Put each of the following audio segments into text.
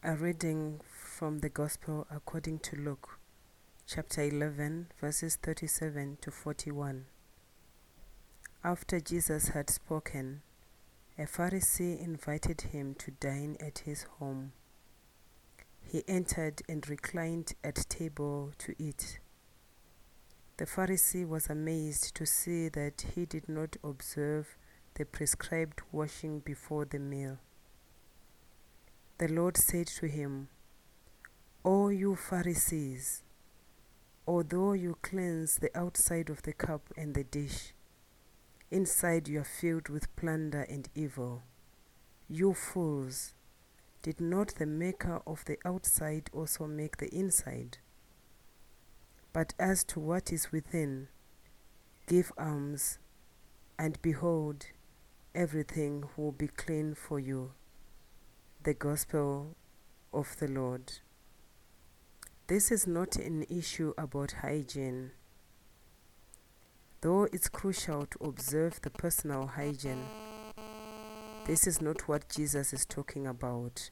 A reading from the Gospel according to Luke, chapter 11, verses 37 to 41. After Jesus had spoken, a Pharisee invited him to dine at his home. He entered and reclined at table to eat. The Pharisee was amazed to see that he did not observe the prescribed washing before the meal. The Lord said to him, "O you Pharisees, although you cleanse the outside of the cup and the dish, inside you are filled with plunder and evil. You fools, did not the maker of the outside also make the inside? But as to what is within, give alms, and behold, everything will be clean for you." The Gospel of the Lord. This is not an issue about hygiene, though it's crucial to observe the personal hygiene. This is not what Jesus is talking about.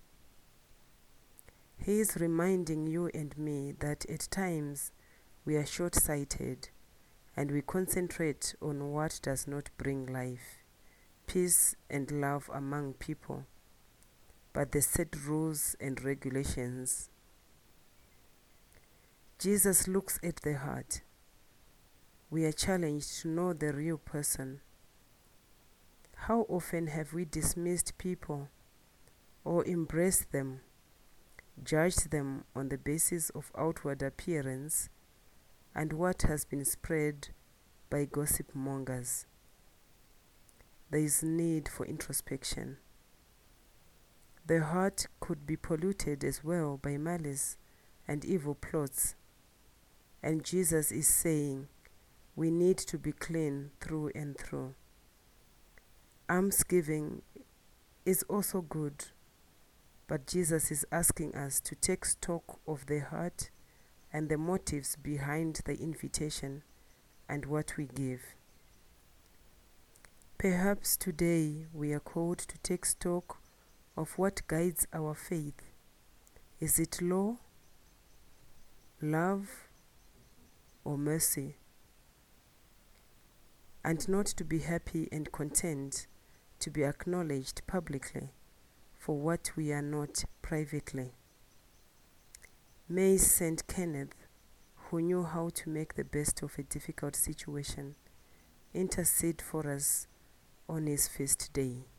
He is reminding you and me that at times we are short-sighted and we concentrate on what does not bring life, peace, and love among people, but the set rules and regulations. Jesus looks at the heart. We are challenged to know the real person. How often have we dismissed people or embraced them, judged them on the basis of outward appearance and what has been spread by gossip mongers? There is need for introspection. The heart could be polluted as well by malice and evil plots. And Jesus is saying we need to be clean through and through. Almsgiving is also good, but Jesus is asking us to take stock of the heart and the motives behind the invitation and what we give. Perhaps today we are called to take stock of what guides our faith. Is it law, love, or mercy? And not to be happy and content to be acknowledged publicly for what we are not privately. May Saint Kenneth, who knew how to make the best of a difficult situation, intercede for us on his feast day.